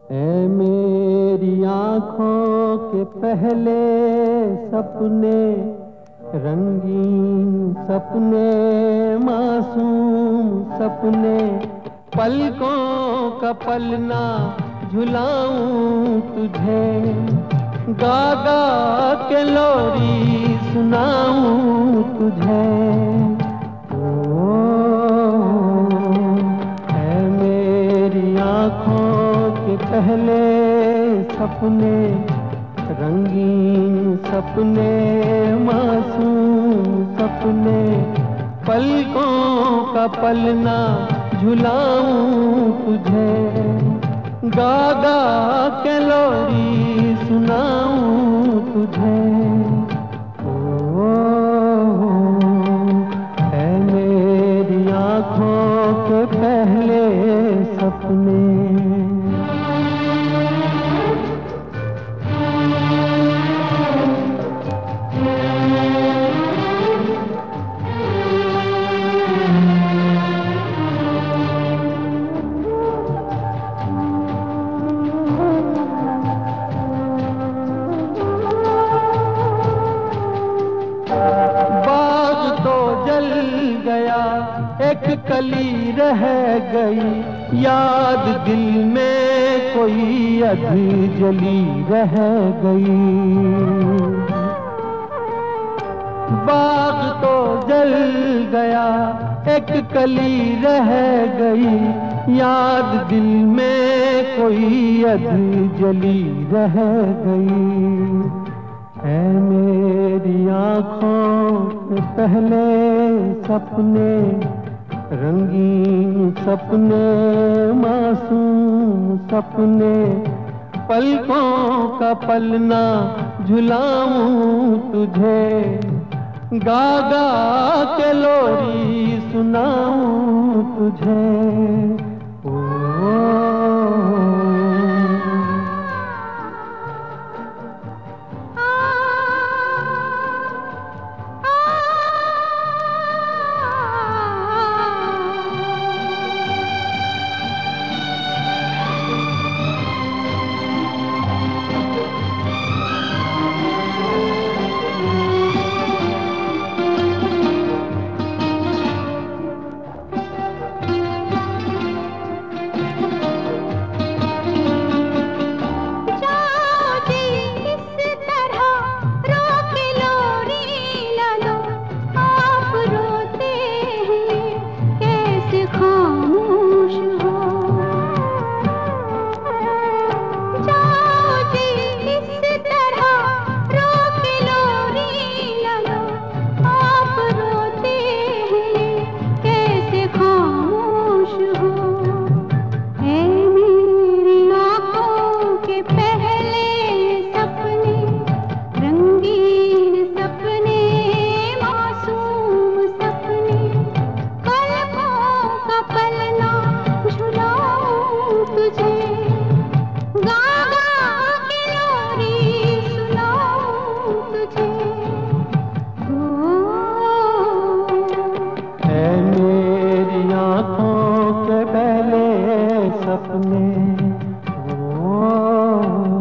ऐ मेरी आँखों के पहले सपने, रंगीन सपने, मासूम सपने, पलकों का पलना झुलाऊं तुझे, गा गा के लोरी सुनाऊं तुझे। आँखों के पहले सपने, रंगीन सपने, मासूम सपने, पलकों का पलना झुलाऊं तुझे, गा गा के लोरी सुनाऊं तुझे। है मेरी आँखों के पहले सपने। बाग तो जल गया, एक कली रह गई, याद दिल में कोई अधी जली रह गई। बाग तो जल गया, एक कली रह गई, याद दिल में कोई अधी जली रह गई। है मेरी आँखों के पहले सपने, रंगीन सपने, मासूम सपने, पलकों का पलना झुलाऊं तुझे, गा गा के लोरी सुनाऊं तुझे। सपने, ओ